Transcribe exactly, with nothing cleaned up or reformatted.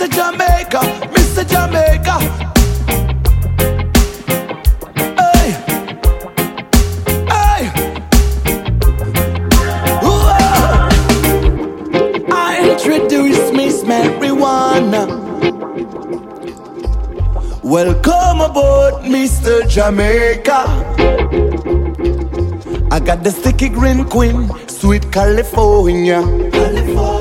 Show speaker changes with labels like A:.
A: Mister Jamaica, Mister Jamaica. Hey, hey. Whoa. I introduce Miss Marijuana. Welcome aboard, Mister Jamaica. I got the sticky green queen, sweet California. California.